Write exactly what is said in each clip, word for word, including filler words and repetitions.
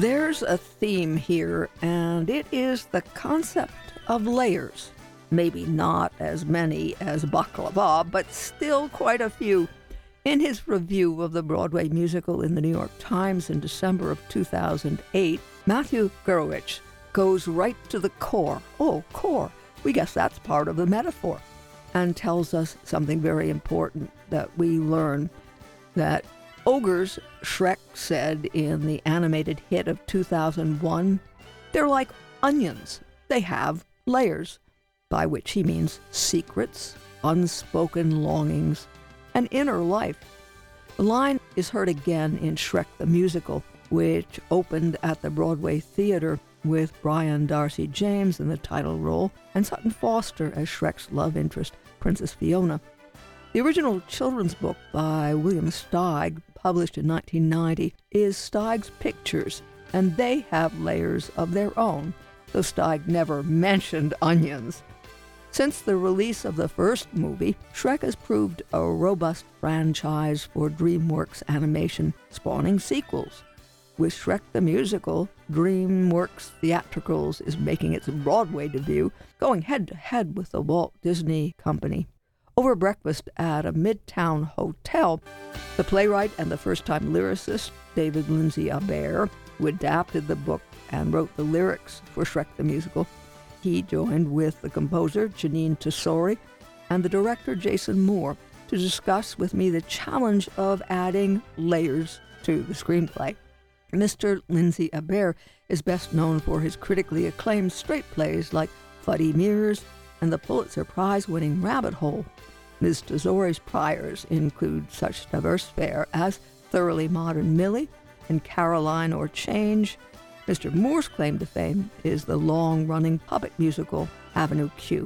There's a theme here, and it is the concept of layers. Maybe not as many as Baklava, but still quite a few. In his review of the Broadway musical in the New York Times in December of two thousand eight, Matthew Gurewitz goes right to the core. Oh, core. We guess that's part of the metaphor. And tells us something very important that we learn, that ogres, Shrek said in the animated hit of two thousand one, they're like onions. They have layers, by which he means secrets, unspoken longings, and inner life. The line is heard again in Shrek the Musical, which opened at the Broadway Theater with Brian Darcy James in the title role and Sutton Foster as Shrek's love interest, Princess Fiona. The original children's book by William Steig, published in nineteen ninety, is Steig's pictures, and they have layers of their own, though Steig never mentioned onions. Since the release of the first movie, Shrek has proved a robust franchise for DreamWorks Animation, spawning sequels. With Shrek the Musical, DreamWorks Theatricals is making its Broadway debut, going head-to-head with the Walt Disney Company. Over breakfast at a Midtown hotel, the playwright and the first-time lyricist, David Lindsay Abaire, who adapted the book and wrote the lyrics for Shrek the Musical, he joined with the composer, Janine Tesori, and the director, Jason Moore, to discuss with me the challenge of adding layers to the screenplay. Mister Lindsay Abaire is best known for his critically acclaimed straight plays like Bloody Mirrors and the Pulitzer Prize-winning Rabbit Hole. Miz Tesori's priors include such diverse fare as Thoroughly Modern Millie and Caroline or Change. Mister Moore's claim to fame is the long-running puppet musical Avenue Q.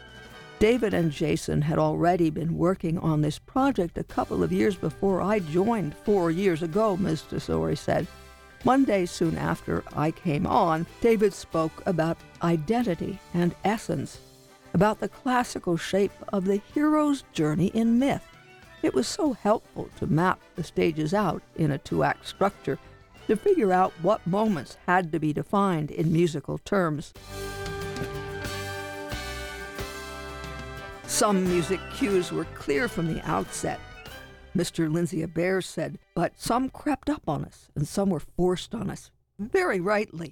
David and Jason had already been working on this project a couple of years before I joined four years ago, Miz Tesori said. One day soon after I came on, David spoke about identity and essence, about the classical shape of the hero's journey in myth. It was so helpful to map the stages out in a two-act structure to figure out what moments had to be defined in musical terms. Some music cues were clear from the outset, Mister Lindsay Abaire said, but some crept up on us and some were forced on us, very rightly.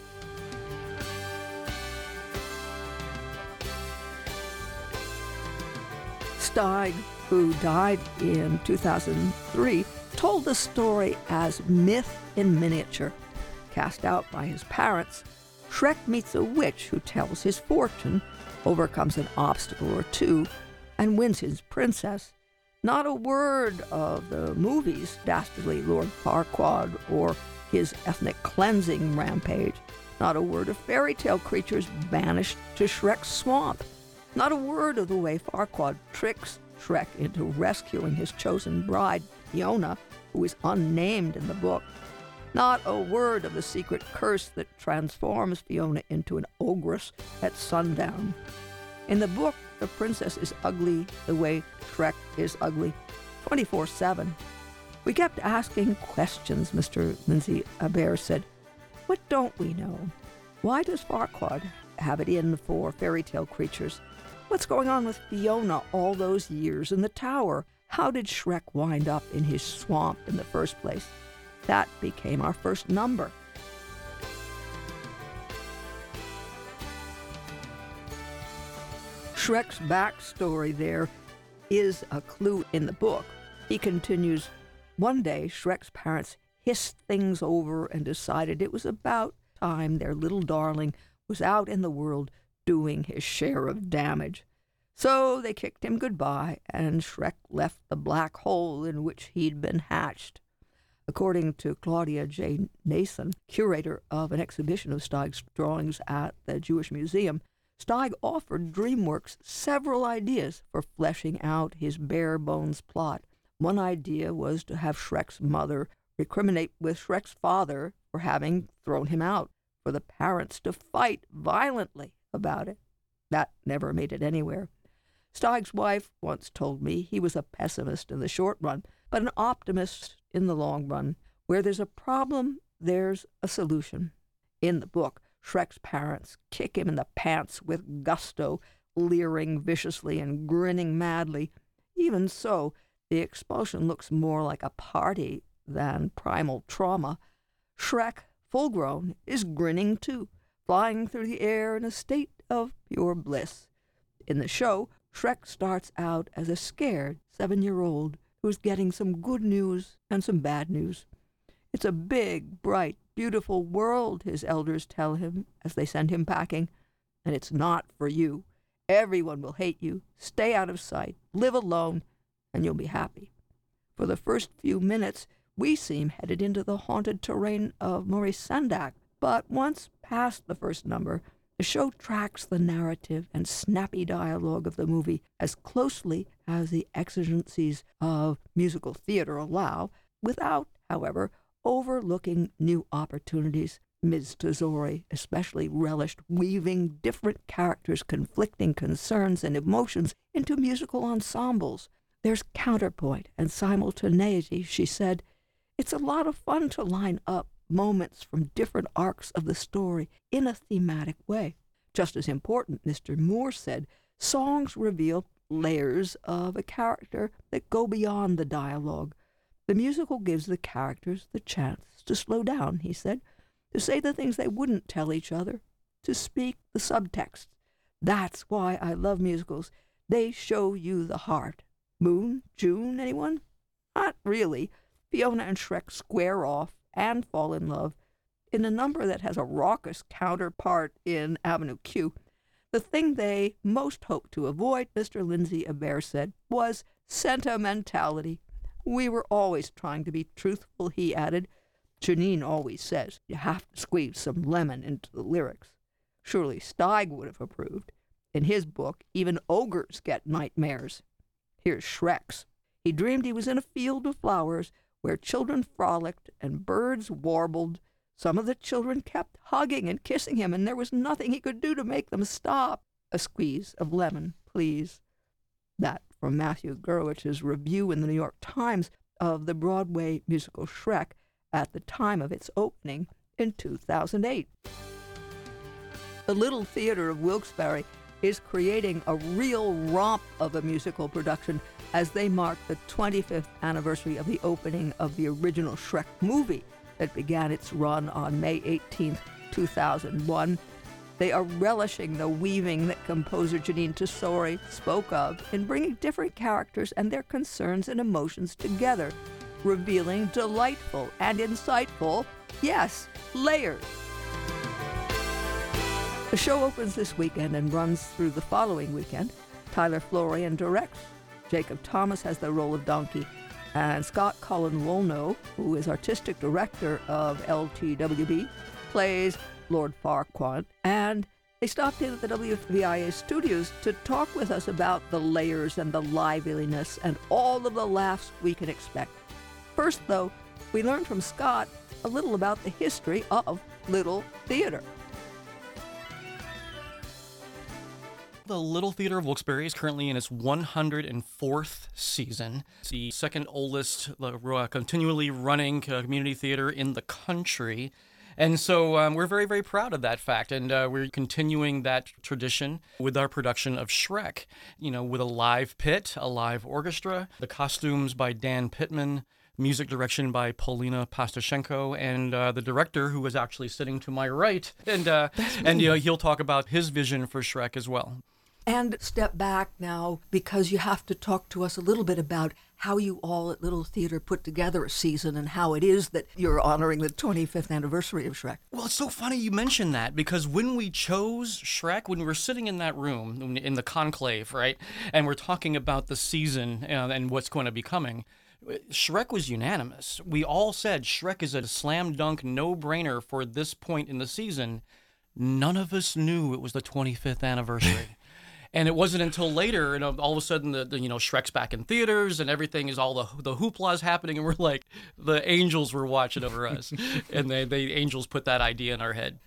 Steig, who died in two thousand three, told the story as myth in miniature. Cast out by his parents, Shrek meets a witch who tells his fortune, overcomes an obstacle or two, and wins his princess. Not a word of the movie's dastardly Lord Farquaad or his ethnic cleansing rampage. Not a word of fairy tale creatures banished to Shrek's swamp. Not a word of the way Farquaad tricks Shrek into rescuing his chosen bride, Fiona, who is unnamed in the book. Not a word of the secret curse that transforms Fiona into an ogress at sundown. In the book, the princess is ugly the way Shrek is ugly, twenty-four seven. We kept asking questions, Mister Lindsay Abaire said. What don't we know? Why does Farquaad have it in for fairy tale creatures? What's going on with Fiona all those years in the tower? How did Shrek wind up in his swamp in the first place? That became our first number. Shrek's backstory there is a clue in the book. He continues, one day Shrek's parents hissed things over and decided it was about time their little darling was out in the world doing his share of damage. So they kicked him goodbye, and Shrek left the black hole in which he'd been hatched. According to Claudia J. Nason, curator of an exhibition of Steig's drawings at the Jewish Museum, Steig offered DreamWorks several ideas for fleshing out his bare-bones plot. One idea was to have Shrek's mother recriminate with Shrek's father for having thrown him out, for the parents to fight violently about it. That never made it anywhere. Steig's wife once told me he was a pessimist in the short run, but an optimist in the long run. Where there's a problem, there's a solution. In the book, Shrek's parents kick him in the pants with gusto, leering viciously and grinning madly. Even so, the expulsion looks more like a party than primal trauma. Shrek, full-grown, is grinning too, flying through the air in a state of pure bliss. In the show, Shrek starts out as a scared seven-year-old who's getting some good news and some bad news. It's a big, bright, beautiful world, his elders tell him as they send him packing, and it's not for you. Everyone will hate you. Stay out of sight. Live alone, and you'll be happy. For the first few minutes, we seem headed into the haunted terrain of Maurice Sendak, but once past the first number, the show tracks the narrative and snappy dialogue of the movie as closely as the exigencies of musical theater allow, without, however, overlooking new opportunities. Miz Tesori especially relished weaving different characters' conflicting concerns and emotions into musical ensembles. There's counterpoint and simultaneity, she said. It's a lot of fun to line up moments from different arcs of the story in a thematic way. Just as important, Mister Moore said, songs reveal layers of a character that go beyond the dialogue. The musical gives the characters the chance to slow down, he said, to say the things they wouldn't tell each other, to speak the subtext. That's why I love musicals. They show you the heart. Moon? June? Anyone? Not really. Fiona and Shrek square off and fall in love in a number that has a raucous counterpart in Avenue Q. The thing they most hoped to avoid, Mister Lindsay Abaire said, was sentimentality. We were always trying to be truthful, he added. Janine always says you have to squeeze some lemon into the lyrics. Surely Steig would have approved. In his book, even ogres get nightmares. Here's Shrek's. He dreamed he was in a field of flowers where children frolicked and birds warbled. Some of the children kept hugging and kissing him, and there was nothing he could do to make them stop. A squeeze of lemon, please. That from Matthew Gurwich's review in the New York Times of the Broadway musical Shrek at the time of its opening in two thousand eight. The Little Theatre of Wilkes-Barre is creating a real romp of a musical production as they mark the twenty-fifth anniversary of the opening of the original Shrek movie that began its run on May eighteenth, two thousand one. They are relishing the weaving that composer Janine Tesori spoke of in bringing different characters and their concerns and emotions together, revealing delightful and insightful, yes, layers. The show opens this weekend and runs through the following weekend. Tyler Florian directs. Jacob Thomas has the role of Donkey. And Scott Cullen Wolno, who is artistic director of L T W B, plays Lord Farquaad. And they stopped in at the W V I A studios to talk with us about the layers and the liveliness and all of the laughs we can expect. First, though, we learned from Scott a little about the history of Little Theatre. The Little Theatre of Wilkes-Barre is currently in its one hundred fourth season. It's the second oldest uh, continually running uh, community theater in the country. And so um, we're very, very proud of that fact. And uh, we're continuing that tradition with our production of Shrek, you know, with a live pit, a live orchestra, the costumes by Dan Pittman, music direction by Paulina Pastashenko, and uh, the director, who is actually sitting to my right. And, uh, and you know, he'll talk about his vision for Shrek as well. And step back now, because you have to talk to us a little bit about how you all at Little Theatre put together a season and how it is that you're honoring the twenty-fifth anniversary of Shrek. Well, it's so funny you mentioned that, because when we chose Shrek, when we were sitting in that room, in the conclave, right, and we're talking about the season uh, and what's going to be coming, Shrek was unanimous. We all said Shrek is a slam dunk no-brainer for this point in the season. None of us knew it was the twenty-fifth anniversary. And it wasn't until later, and all of a sudden, the, the you know Shrek's back in theaters, and everything is all the the hoopla is happening, and we're like, the angels were watching over us, and they the angels put that idea in our head.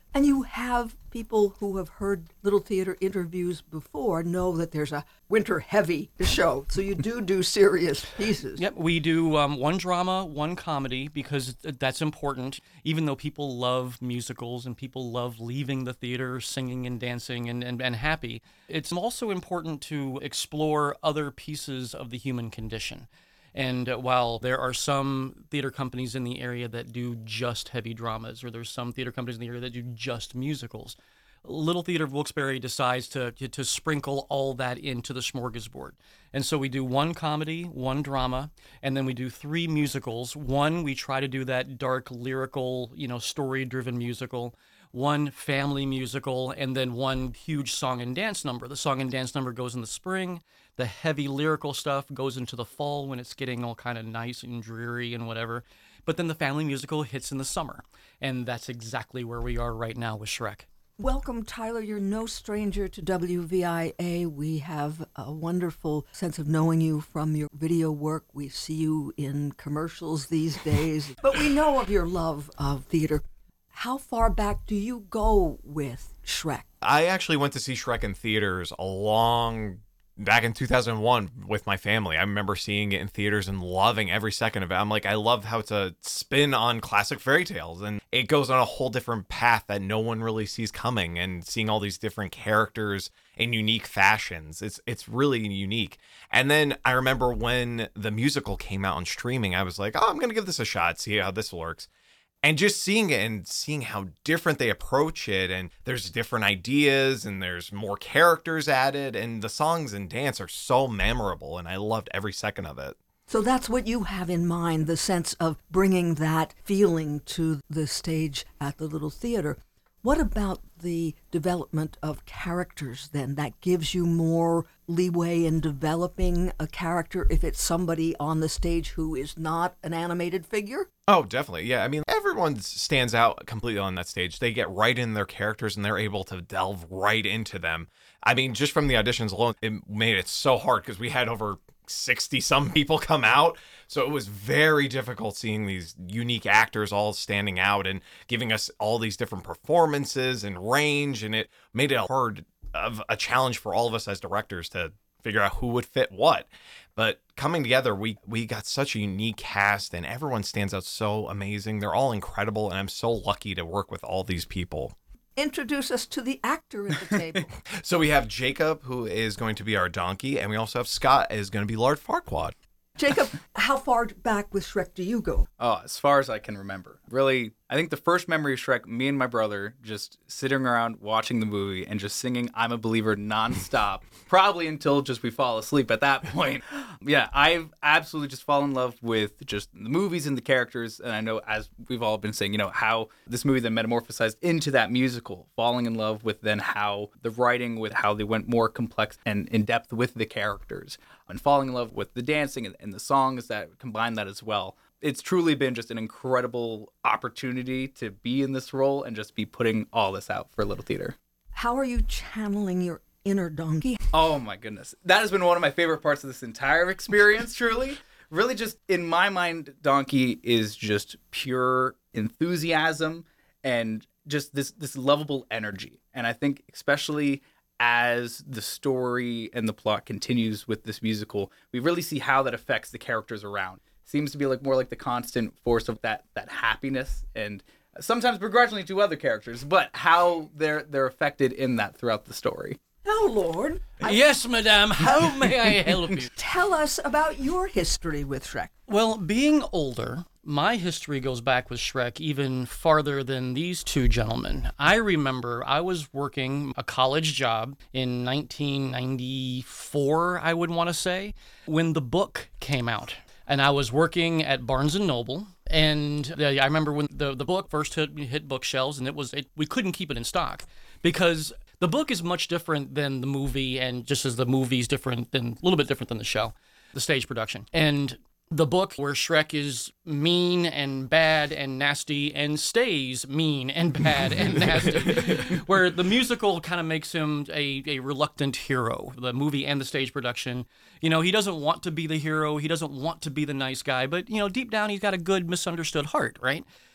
And you have people who have heard Little Theater interviews before know that there's a winter heavy show. So you do do serious pieces. Yep, we do um, one drama, one comedy, because that's important. Even though people love musicals and people love leaving the theater singing and dancing and, and, and happy, it's also important to explore other pieces of the human condition. And while there are some theater companies in the area that do just heavy dramas, or there's some theater companies in the area that do just musicals, Little Theater of Wilkes-Barre decides to, to to sprinkle all that into the smorgasbord. And so we do one comedy, one drama, and then we do three musicals. One, we try to do that dark, lyrical, you know, story-driven musical. One family musical, and then one huge song and dance number. The song and dance number goes in the spring. The heavy lyrical stuff goes into the fall when it's getting all kind of nice and dreary and whatever. But then the family musical hits in the summer. And that's exactly where we are right now with Shrek. Welcome, Tyler. You're no stranger to W V I A. We have a wonderful sense of knowing you from your video work. We see you in commercials these days. But we know of your love of theater. How far back do you go with Shrek? I actually went to see Shrek in theaters a long back in two thousand one with my family. I remember seeing it in theaters and loving every second of it. I'm like, I love how it's a spin on classic fairy tales, and it goes on a whole different path that no one really sees coming, and seeing all these different characters in unique fashions. It's it's really unique. And then I remember when the musical came out on streaming, I was like, oh, I'm going to give this a shot, see how this works. And just seeing it and seeing how different they approach it, and there's different ideas and there's more characters added, and the songs and dance are so memorable, and I loved every second of it. So that's what you have in mind, the sense of bringing that feeling to the stage at the Little Theater. What about the development of characters then? That gives you more leeway in developing a character if it's somebody on the stage who is not an animated figure? Oh, definitely. Yeah. I mean, everyone stands out completely on that stage. They get right in their characters and they're able to delve right into them. I mean, just from the auditions alone, it made it so hard because we had over sixty some people come out. So it was very difficult seeing these unique actors all standing out and giving us all these different performances and range. And it made it hard of a challenge for all of us as directors to figure out who would fit what. But coming together, we we got such a unique cast and everyone stands out so amazing. They're all incredible. And I'm so lucky to work with all these people. Introduce us to the actor at the table. So we have Jacob, who is going to be our donkey, and we also have Scott, is going to be Lord Farquaad. Jacob, how far back with Shrek do you go? Oh, as far as I can remember. Really, I think the first memory of Shrek, me and my brother just sitting around watching the movie and just singing I'm a Believer nonstop, probably until just we fall asleep at that point. Yeah, I've absolutely just fallen in love with just the movies and the characters. And I know, as we've all been saying, you know, how this movie then metamorphosized into that musical, falling in love with then how the writing, with how they went more complex and in depth with the characters, and falling in love with the dancing and, and the songs that combine that as well. It's truly been just an incredible opportunity to be in this role and just be putting all this out for Little Theater. How are you channeling your inner donkey? Oh my goodness. That has been one of my favorite parts of this entire experience, truly. Really just, in my mind, Donkey is just pure enthusiasm and just this, this lovable energy. And I think especially as the story and the plot continues with this musical, we really see how that affects the characters around. Seems to be like more like the constant force of that that happiness, and sometimes begrudgingly to other characters, but how they're they're affected in that throughout the story. Oh, Lord. I... Yes, madame. How may I help you? Tell us about your history with Shrek. Well, being older, my history goes back with Shrek even farther than these two gentlemen. I remember I was working a college job in nineteen ninety-four, I would want to say, when the book came out. And I was working at Barnes and Noble, and uh, I remember when the, the book first hit, hit bookshelves, and it was it, we couldn't keep it in stock because the book is much different than the movie, and just as the movie's different, than a little bit different than the show, the stage production. And the book where Shrek is mean and bad and nasty and stays mean and bad and nasty, where the musical kind of makes him a, a reluctant hero, the movie and the stage production. You know, he doesn't want to be the hero. He doesn't want to be the nice guy, but, you know, deep down, he's got a good misunderstood heart, right?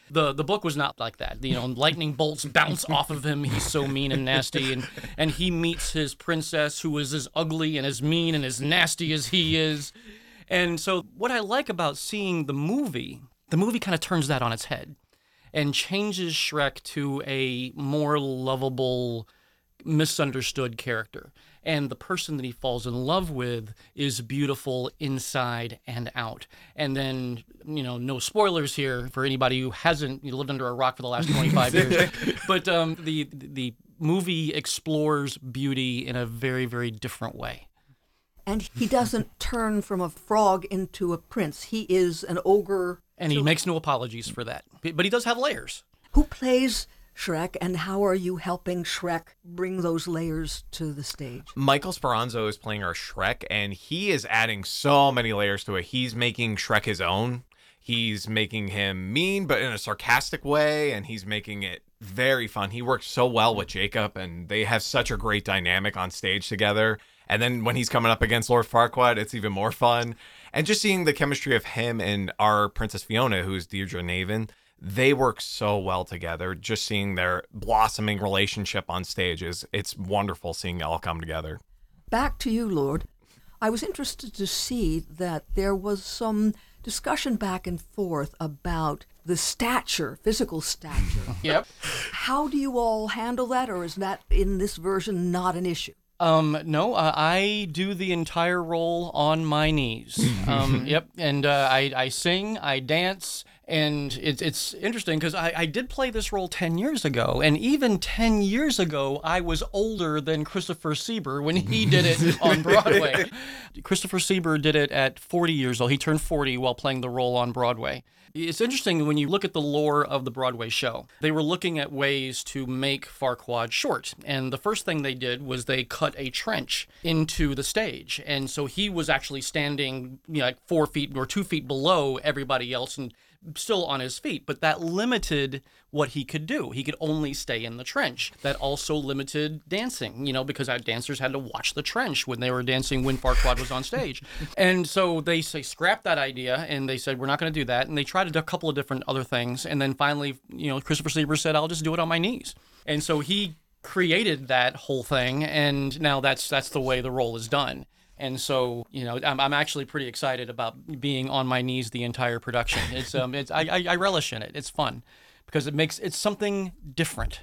The the book was not like that. You know, lightning bolts bounce off of him. He's so mean and nasty, and and he meets his princess, who is as ugly and as mean and as nasty as he is. And so what I like about seeing the movie, the movie kind of turns that on its head and changes Shrek to a more lovable, misunderstood character. And the person that he falls in love with is beautiful inside and out. And then, you know, no spoilers here for anybody who hasn't lived under a rock for the last twenty-five years. But um, the the movie explores beauty in a very, very different way. And he doesn't turn from a frog into a prince. He is an ogre. And he makes no apologies for that. But he does have layers. Who plays Shrek, and how are you helping Shrek bring those layers to the stage? Michael Speranzo is playing our Shrek, and he is adding so many layers to it. He's making Shrek his own. He's making him mean, but in a sarcastic way, and he's making it very fun. He works so well with Jacob, and they have such a great dynamic on stage together. And then when he's coming up against Lord Farquaad, it's even more fun. And just seeing the chemistry of him and our Princess Fiona, who's Deirdre Navin, they work so well together. Just seeing their blossoming relationship on stage is it's wonderful seeing it all come together. Back to you, Lord. I was interested to see that there was some discussion back and forth about the stature, physical stature. Yep. How do you all handle that, or is that in this version not an issue? Um, no, uh, I do the entire role on my knees. Um, yep, and uh, I, I sing, I dance, and it's it's interesting because I, I did play this role ten years ago, and even ten years ago, I was older than Christopher Sieber when he did it on Broadway. Christopher Sieber did it at forty years old. He turned forty while playing the role on Broadway. It's interesting when you look at the lore of the Broadway show. They were looking at ways to make Farquaad short. And the first thing they did was they cut a trench into the stage. And so he was actually standing, you know, like four feet or two feet below everybody else and still on his feet. But that limited what he could do. He could only stay in the trench. That also limited dancing, you know, because our dancers had to watch the trench when they were dancing when Farquaad was on stage. And so they say scrapped that idea and they said, we're not going to do that. And they tried a couple of different other things. And then finally, you know, Christopher Sieber said, I'll just do it on my knees. And so he created that whole thing. And now that's that's the way the role is done. And so, you know, I'm, I'm actually pretty excited about being on my knees the entire production. It's um, it's I, I, I relish in it. It's fun because it makes it's something different.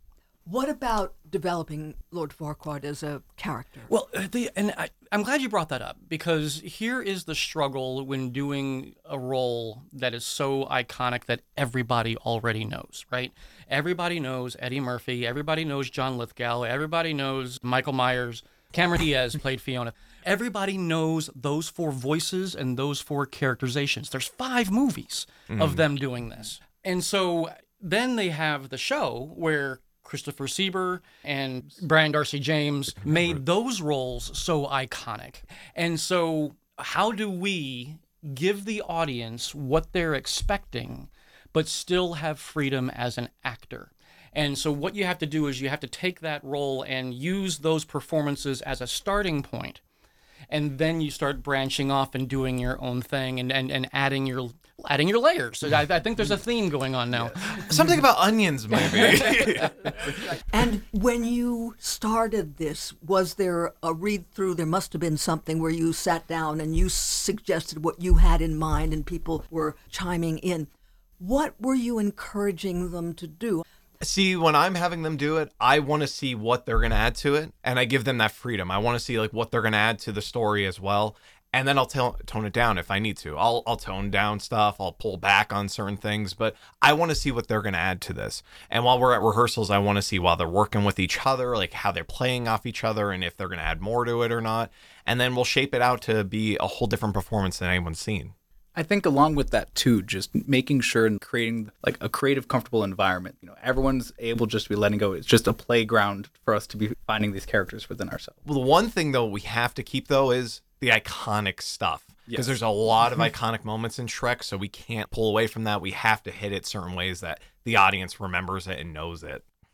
What about developing Lord Farquaad as a character? Well, the and I, I'm glad you brought that up because here is the struggle when doing a role that is so iconic that everybody already knows, right? Everybody knows Eddie Murphy. Everybody knows John Lithgow. Everybody knows Michael Myers. Cameron Diaz played Fiona. Everybody knows those four voices and those four characterizations. There's five movies mm. of them doing this. And so then they have the show where Christopher Sieber and Brian Darcy James made those roles so iconic. And so how do we give the audience what they're expecting, but still have freedom as an actor? And so what you have to do is you have to take that role and use those performances as a starting point. And then you start branching off and doing your own thing and, and, and adding your adding your layers. So I, I think there's a theme going on now. Something about onions, maybe. And when you started this, was there a read-through? There must have been something where you sat down and you suggested what you had in mind and people were chiming in. What were you encouraging them to do? See, when I'm having them do it, I want to see what they're going to add to it, and I give them that freedom. I want to see like what they're going to add to the story as well, and then I'll tell, tone it down if I need to. I'll I'll tone down stuff. I'll pull back on certain things, but I want to see what they're going to add to this. And while we're at rehearsals, I want to see while they're working with each other, like how they're playing off each other, and if they're going to add more to it or not. And then we'll shape it out to be a whole different performance than anyone's seen. I think along with that too, just making sure and creating like a creative, comfortable environment. You know, everyone's able just to be letting go. It's just a playground for us to be finding these characters within ourselves. Well, the one thing though we have to keep though is the iconic stuff. Because yes. there's a lot of iconic moments in Shrek, so we can't pull away from that. We have to hit it certain ways that the audience remembers it and knows it.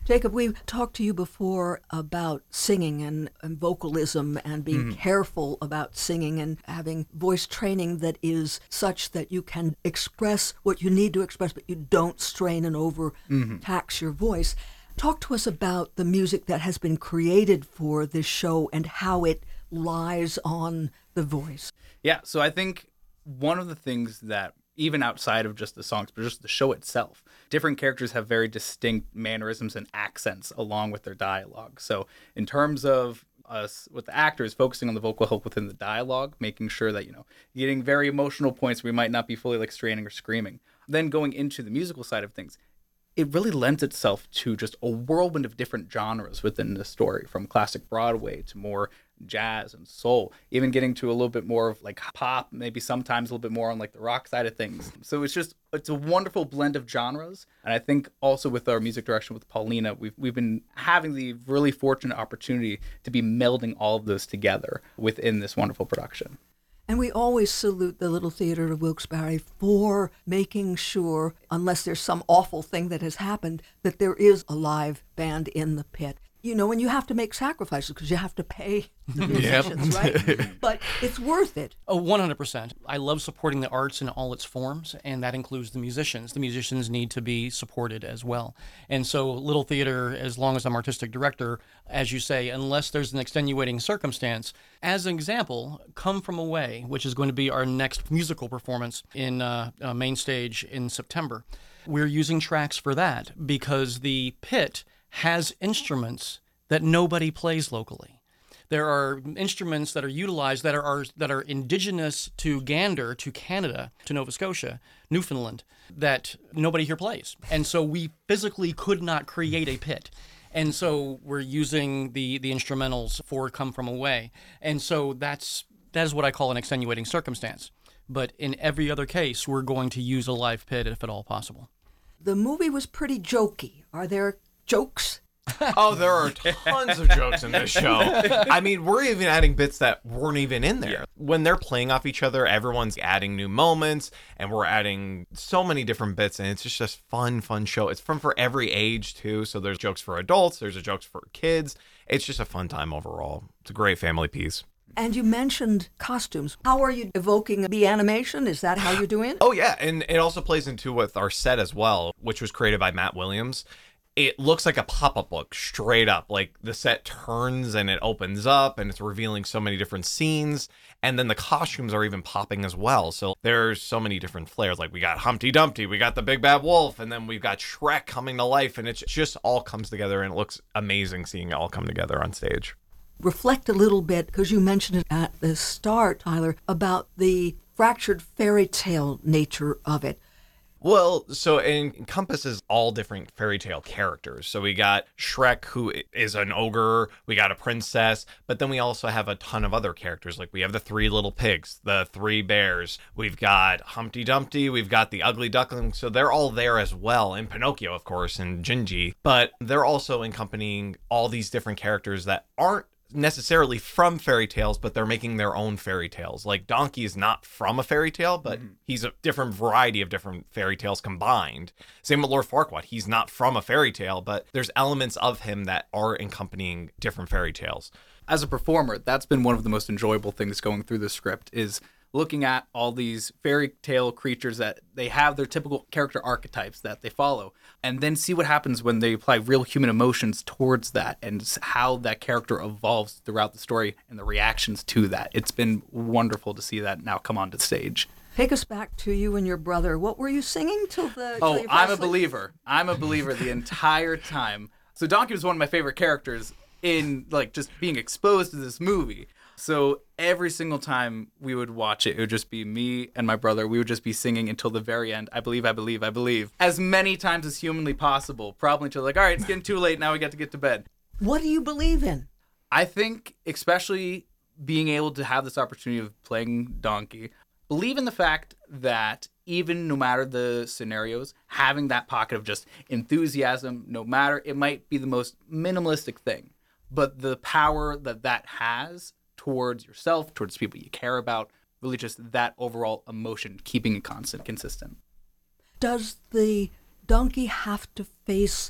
Jacob, we've talked to you before about singing and, and vocalism and being mm-hmm. careful about singing and having voice training that is such that you can express what you need to express, but you don't strain and overtax mm-hmm. your voice. Talk to us about the music that has been created for this show and how it lies on the voice. Yeah, so I think one of the things that, even outside of just the songs, but just the show itself, different characters have very distinct mannerisms and accents along with their dialogue. So in terms of us with the actors focusing on the vocal help within the dialogue, making sure that, you know, getting very emotional points where we might not be fully like straining or screaming. Then going into the musical side of things, it really lends itself to just a whirlwind of different genres within the story, from classic Broadway to more jazz and soul, even getting to a little bit more of like pop, maybe sometimes a little bit more on like the rock side of things. So it's just, it's a wonderful blend of genres. And I think also with our music direction with Paulina, we've, we've been having the really fortunate opportunity to be melding all of those together within this wonderful production. And we always salute the Little Theater of Wilkes-Barre for making sure, unless there's some awful thing that has happened, that there is a live band in the pit. You know, and you have to make sacrifices because you have to pay the musicians, right? But it's worth it. Oh, one hundred percent. I love supporting the arts in all its forms, and that includes the musicians. The musicians need to be supported as well. And so Little Theater, as long as I'm artistic director, as you say, unless there's an extenuating circumstance, as an example, Come From Away, which is going to be our next musical performance in uh, uh, main stage in September. We're using tracks for that because the pit has instruments that nobody plays locally. There are instruments that are utilized that are, are that are indigenous to Gander, to Canada, to Nova Scotia, Newfoundland, that nobody here plays. And so we physically could not create a pit. And so we're using the the instrumentals for Come From Away. And so that's that is what I call an extenuating circumstance. But in every other case, we're going to use a live pit if at all possible. The movie was pretty jokey. Are there jokes? Oh, there are tons of jokes in this show. I mean, we're even adding bits that weren't even in there. Yeah. When they're playing off each other, everyone's adding new moments, and we're adding so many different bits, and it's just a fun, fun show. It's fun for every age, too, so there's jokes for adults, there's jokes for kids. It's just a fun time overall. It's a great family piece. And you mentioned costumes. How are you evoking the animation? Is that how you're doing it? Oh, yeah, and it also plays into with our set as well, which was created by Matt Williams. It looks like a pop-up book, straight up. Like, the set turns and it opens up and it's revealing so many different scenes. And then the costumes are even popping as well. So there's so many different flares. Like, we got Humpty Dumpty, we got the Big Bad Wolf, and then we've got Shrek coming to life. And it just all comes together, and it looks amazing seeing it all come together on stage. Reflect a little bit, because you mentioned it at the start, Tyler, about the fractured fairy tale nature of it. Well, so it encompasses all different fairy tale characters. So we got Shrek, who is an ogre. We got a princess. But then we also have a ton of other characters. Like, we have the three little pigs, the three bears. We've got Humpty Dumpty. We've got the ugly duckling. So they're all there as well. And Pinocchio, of course, and Gingy. But they're also accompanying all these different characters that aren't necessarily from fairy tales, but they're making their own fairy tales. Like, Donkey is not from a fairy tale, but mm-hmm. he's a different variety of different fairy tales combined. Same with Lord Farquaad. He's not from a fairy tale, but there's elements of him that are accompanying different fairy tales. As a performer, that's been one of the most enjoyable things going through the script, is looking at all these fairy tale creatures that they have their typical character archetypes that they follow, and then see what happens when they apply real human emotions towards that and how that character evolves throughout the story and the reactions to that. It's been wonderful to see that now come onto stage. Take us back to you and your brother. What were you singing till the... Oh, till I'm a believer. I'm a believer the entire time. So Donkey was one of my favorite characters in, like, just being exposed to this movie. So every single time we would watch it, it would just be me and my brother. We would just be singing until the very end. I believe, I believe, I believe. As many times as humanly possible. Probably until, like, all right, it's getting too late. Now we got to get to bed. What do you believe in? I think, especially being able to have this opportunity of playing Donkey, believe in the fact that even no matter the scenarios, having that pocket of just enthusiasm, no matter, it might be the most minimalistic thing, but the power that that has towards yourself, towards people you care about, really just that overall emotion, keeping it constant, consistent. Does the donkey have to face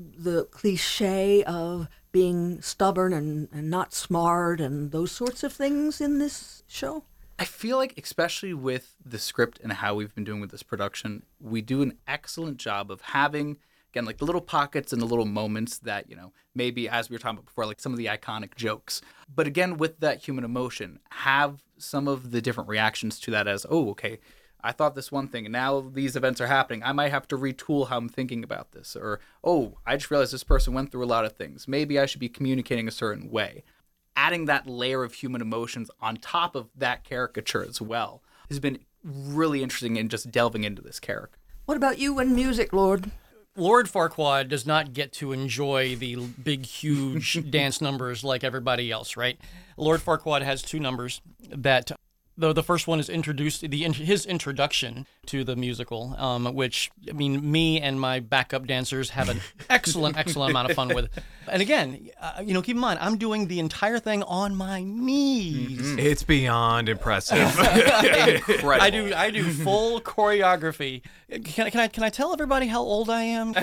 the cliche of being stubborn and, and not smart and those sorts of things in this show? I feel like, especially with the script and how we've been doing with this production, we do an excellent job of having, again, like the little pockets and the little moments that, you know, maybe as we were talking about before, like some of the iconic jokes. But again, with that human emotion, have some of the different reactions to that as, oh, okay, I thought this one thing and now these events are happening. I might have to retool how I'm thinking about this. Or, oh, I just realized this person went through a lot of things. Maybe I should be communicating a certain way. Adding that layer of human emotions on top of that caricature as well has been really interesting in just delving into this character. What about you and music, Lord? Lord Farquaad does not get to enjoy the big, huge dance numbers like everybody else, right? Lord Farquaad has two numbers that, though the first one is introduced, the his introduction to the musical, um, which, I mean, me and my backup dancers have an excellent, excellent amount of fun with. And again, uh, you know, keep in mind, I'm doing the entire thing on my knees. Mm-hmm. It's beyond impressive. Incredible. I do, I do full choreography. Can, I- can I, can I tell everybody how old I am?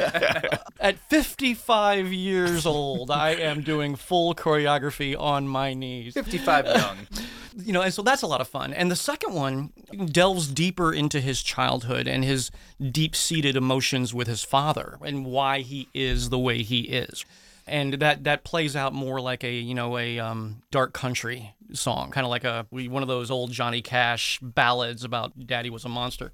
At fifty-five years old, I am doing full choreography on my knees. fifty-five young. You know, and so that's a lot of fun. And the second one delves deeper into his childhood and his deep-seated emotions with his father and why he is the way he is. And that, that plays out more like a, you know, a um, dark country song, kind of like a one of those old Johnny Cash ballads about Daddy was a monster.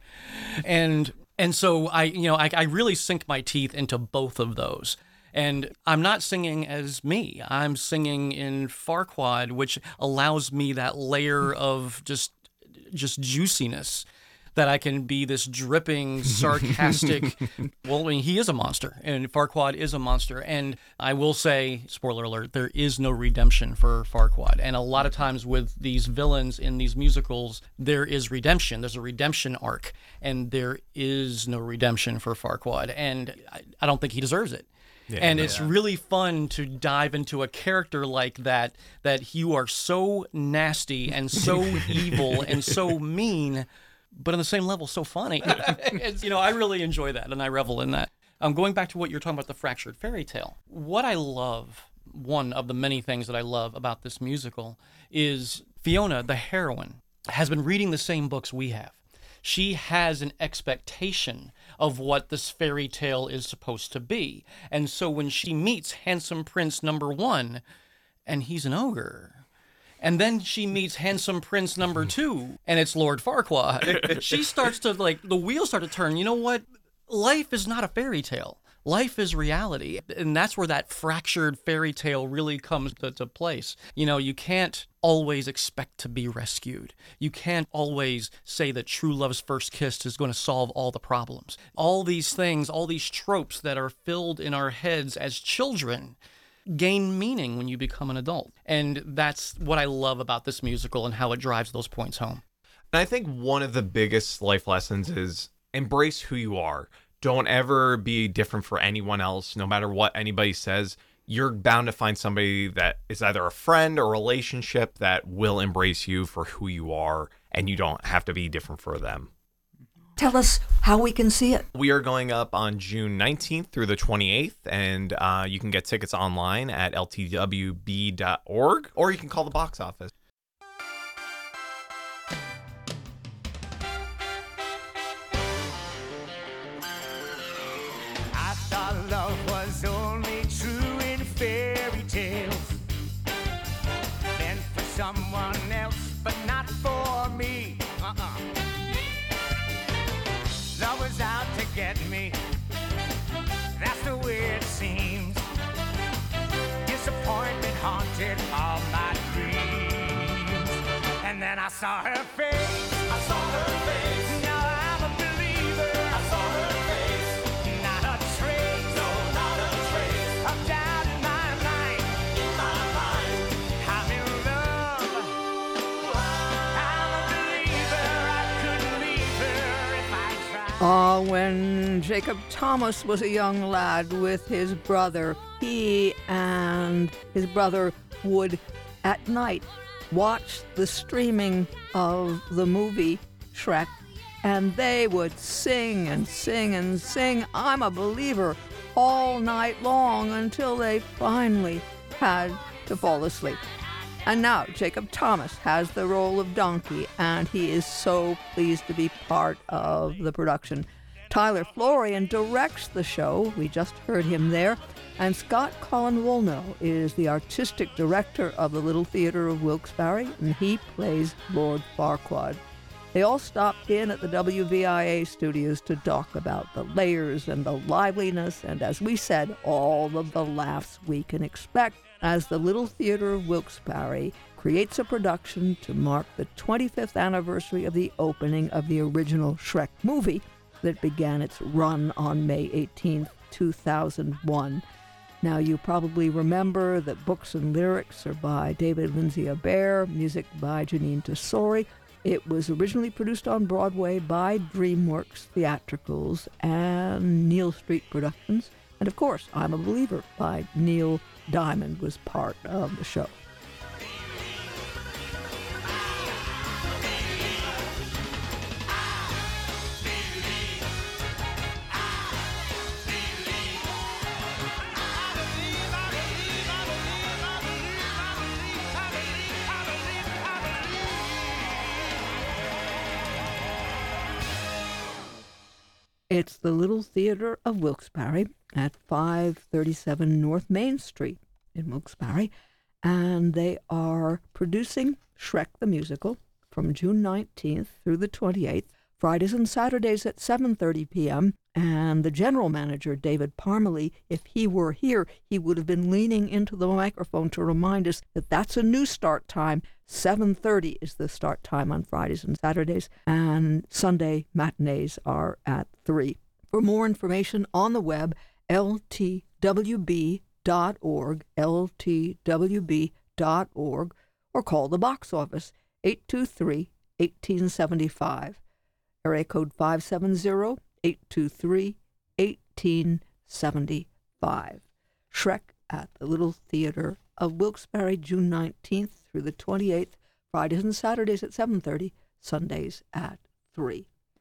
And and so I, you know, I, I really sink my teeth into both of those. And I'm not singing as me. I'm singing in Farquaad, which allows me that layer of just just juiciness that I can be this dripping, sarcastic. Well, I mean, he is a monster, and Farquaad is a monster. And I will say, spoiler alert, there is no redemption for Farquaad. And a lot of times with these villains in these musicals, there is redemption. There's a redemption arc, and there is no redemption for Farquaad. And I, I don't think he deserves it. Yeah, and it's yeah. really fun to dive into a character like that, that you are so nasty and so evil and so mean, but on the same level, so funny. It's, you know, I really enjoy that, and I revel in that. Um, going back to what you're talking about, the fractured fairy tale, what I love, one of the many things that I love about this musical is Fiona, the heroine, has been reading the same books we have. She has an expectation of what this fairy tale is supposed to be. And so when she meets handsome prince number one, and he's an ogre, and then she meets handsome prince number two, and it's Lord Farquaad, she starts to, like, the wheels start to turn. You know what? Life is not a fairy tale. Life is reality. And that's where that fractured fairy tale really comes to, to place. You know, you can't always expect to be rescued. You can't always say that true love's first kiss is going to solve all the problems. All these things, all these tropes that are filled in our heads as children gain meaning when you become an adult. And that's what I love about this musical and how it drives those points home. And I think one of the biggest life lessons is embrace who you are. Don't ever be different for anyone else, no matter what anybody says. You're bound to find somebody that is either a friend or relationship that will embrace you for who you are, and you don't have to be different for them. Tell us how we can see it. We are going up on June nineteenth through the twenty-eighth, and uh, you can get tickets online at L T W B dot org, or you can call the box office. Love was only true in fairy tales, meant for someone else, but not for me. Uh-uh. Love was out to get me, that's the way it seems. Disappointment haunted all my dreams, and then I saw her face. I saw her face. Now I'm a believer. I saw her face. Not a trace. No, not a trace of doubt in my mind. In my mind, I'm in love. I'm a believer. I couldn't leave her if I tried. Ah, when Jacob Thomas was a young lad with his brother, he and his brother would, at night, watch the streaming of the movie Shrek, and they would sing and sing and sing I'm a Believer all night long until they finally had to fall asleep. And now Jacob Thomas has the role of Donkey, and he is so pleased to be part of the production. Tyler Florian directs the show. We just heard him there. And Scott Colin Woolnough is the artistic director of the Little Theatre of Wilkes-Barre, and he plays Lord Farquaad. They all stopped in at the W V I A studios to talk about the layers and the liveliness, and as we said, all of the laughs we can expect as the Little Theatre of Wilkes-Barre creates a production to mark the twenty-fifth anniversary of the opening of the original Shrek movie that began its run on May eighteenth, two thousand one. Now, you probably remember that books and lyrics are by David Lindsay-Abaire, music by Janine Tesori. It was originally produced on Broadway by DreamWorks Theatricals and Neal Street Productions. And of course, I'm a Believer by Neil Diamond was part of the show. It's the Little Theatre of Wilkes-Barre at five thirty-seven North Main Street in Wilkes-Barre, and they are producing Shrek the Musical from June nineteenth through the twenty-eighth, Fridays and Saturdays at seven thirty p.m., and the general manager, David Parmalee, if he were here, he would have been leaning into the microphone to remind us that that's a new start time. seven thirty is the start time on Fridays and Saturdays, and Sunday matinees are at three. For more information on the web, L T W B dot org, L T W B dot org, or call the box office, eight two three, one eight seven five, area code five seven zero, eight two three, one eight seven five. Shrek at the Little Theatre of Wilkes-Barre, June nineteenth through the twenty-eighth, Fridays and Saturdays at seven thirty, Sundays at three.